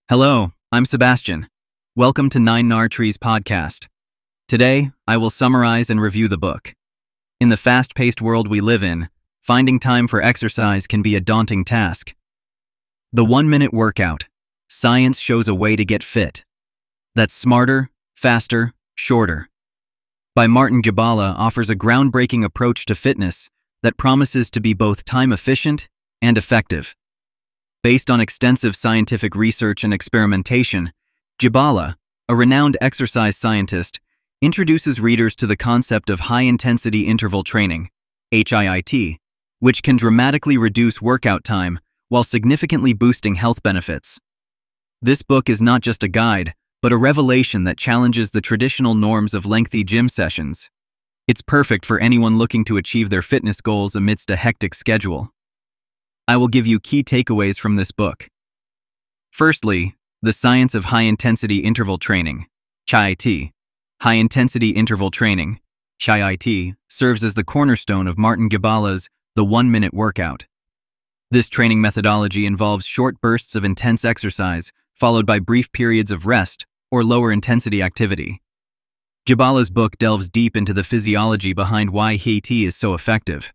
Hello, I'm Sebastian. Welcome to Nine Nar Trees podcast. Today, I will summarize and review the book. In the fast-paced world we live in, finding time for exercise can be a daunting task. The 1-minute workout. Science shows a way to get fit. That's smarter, faster, shorter. By Martin Gibala offers a groundbreaking approach to fitness that promises to be both time-efficient and effective. Based on extensive scientific research and experimentation, Gibala, a renowned exercise scientist, introduces readers to the concept of high-intensity interval training, HIIT, which can dramatically reduce workout time while significantly boosting health benefits. This book is not just a guide, but a revelation that challenges the traditional norms of lengthy gym sessions. It's perfect for anyone looking to achieve their fitness goals amidst a hectic schedule. I will give you key takeaways from this book. Firstly, the science of high-intensity interval training, HIIT. High-intensity interval training, HIIT, serves as the cornerstone of Martin Gibala's The 1-Minute Workout. This training methodology involves short bursts of intense exercise, followed by brief periods of rest or lower-intensity activity. Gibala's book delves deep into the physiology behind why HIIT is so effective.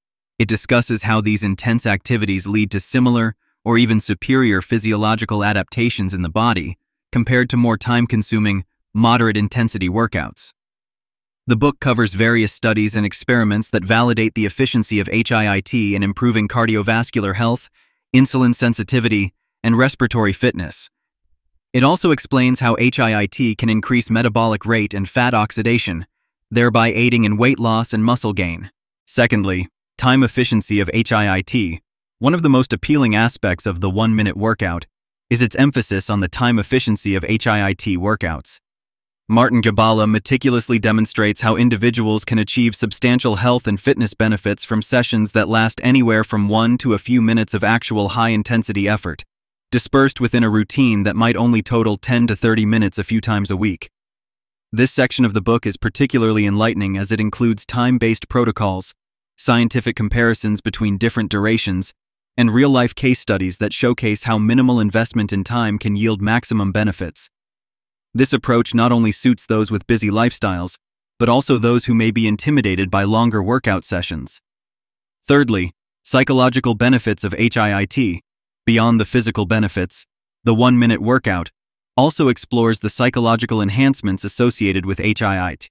It discusses how these intense activities lead to similar or even superior physiological adaptations in the body compared to more time-consuming, moderate-intensity workouts. The book covers various studies and experiments that validate the efficiency of HIIT in improving cardiovascular health, insulin sensitivity, and respiratory fitness. It also explains how HIIT can increase metabolic rate and fat oxidation, thereby aiding in weight loss and muscle gain. Secondly, time efficiency of HIIT. One of the most appealing aspects of the 1-minute workout is its emphasis on the time efficiency of HIIT workouts. Martin Gibala meticulously demonstrates how individuals can achieve substantial health and fitness benefits from sessions that last anywhere from 1 to a few minutes of actual high-intensity effort, dispersed within a routine that might only total 10 to 30 minutes a few times a week. This section of the book is particularly enlightening as it includes time-based protocols, scientific comparisons between different durations, and real-life case studies that showcase how minimal investment in time can yield maximum benefits. This approach not only suits those with busy lifestyles, but also those who may be intimidated by longer workout sessions. Thirdly, psychological benefits of HIIT. Beyond the physical benefits, the 1-minute workout also explores the psychological enhancements associated with HIIT.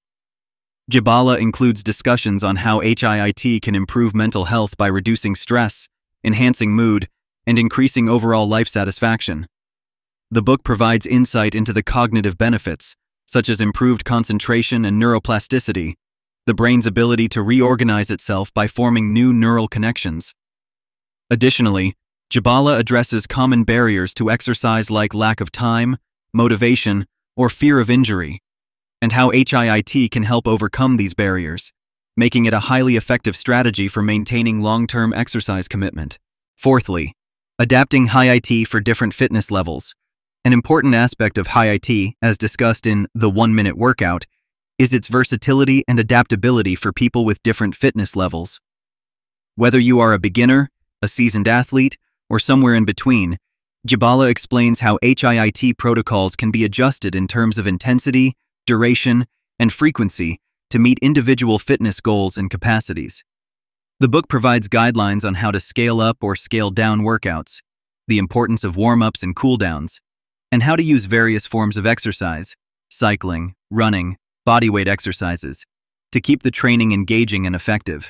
Gibala includes discussions on how HIIT can improve mental health by reducing stress, enhancing mood, and increasing overall life satisfaction. The book provides insight into the cognitive benefits, such as improved concentration and neuroplasticity, the brain's ability to reorganize itself by forming new neural connections. Additionally, Gibala addresses common barriers to exercise like lack of time, motivation, or fear of injury, and how HIIT can help overcome these barriers, making it a highly effective strategy for maintaining long-term exercise commitment. Fourthly, adapting HIIT for different fitness levels. An important aspect of HIIT, as discussed in The 1-Minute Workout, is its versatility and adaptability for people with different fitness levels. Whether you are a beginner, a seasoned athlete, or somewhere in between, Gibala explains how HIIT protocols can be adjusted in terms of intensity, duration, and frequency to meet individual fitness goals and capacities. The book provides guidelines on how to scale up or scale down workouts, the importance of warm-ups and cool-downs, and how to use various forms of exercise, cycling, running, bodyweight exercises, to keep the training engaging and effective.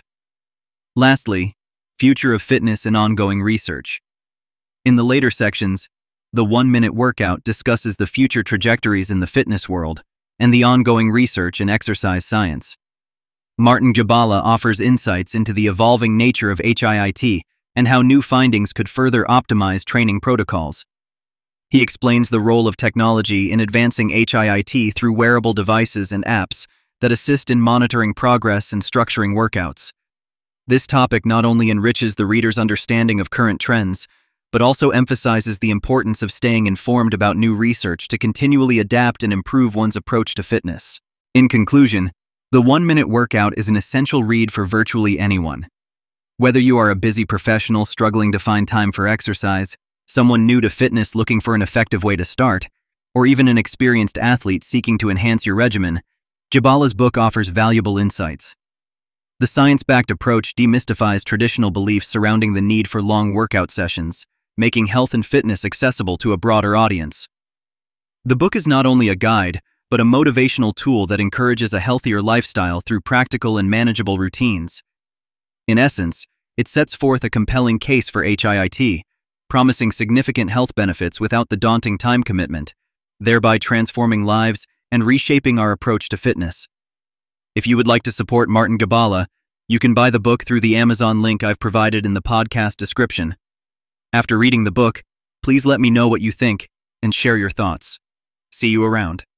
Lastly, future of fitness and ongoing research. In the later sections, the 1-minute workout discusses the future trajectories in the fitness world and the ongoing research in exercise science. Martin Gibala offers insights into the evolving nature of HIIT and how new findings could further optimize training protocols. He explains the role of technology in advancing HIIT through wearable devices and apps that assist in monitoring progress and structuring workouts. This topic not only enriches the reader's understanding of current trends, but also emphasizes the importance of staying informed about new research to continually adapt and improve one's approach to fitness. In conclusion, The 1-Minute Workout is an essential read for virtually anyone. Whether you are a busy professional struggling to find time for exercise, someone new to fitness looking for an effective way to start, or even an experienced athlete seeking to enhance your regimen, Gibala's book offers valuable insights. The science-backed approach demystifies traditional beliefs surrounding the need for long workout sessions, making health and fitness accessible to a broader audience. The book is not only a guide, but a motivational tool that encourages a healthier lifestyle through practical and manageable routines. In essence, it sets forth a compelling case for HIIT, promising significant health benefits without the daunting time commitment, thereby transforming lives and reshaping our approach to fitness. If you would like to support Martin Gibala, you can buy the book through the Amazon link I've provided in the podcast description. After reading the book, please let me know what you think and share your thoughts. See you around.